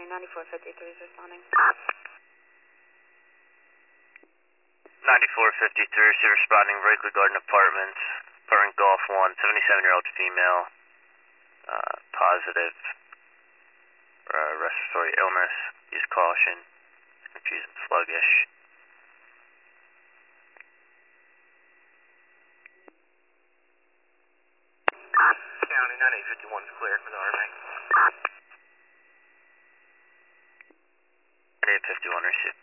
County 9453 is responding. 9453 is responding, Brakely Garden Apartments, apartment Golf 1, 77-year-old female, positive respiratory illness, use caution, confused and sluggish. County 9851 is clear for the RMA. 9851 received.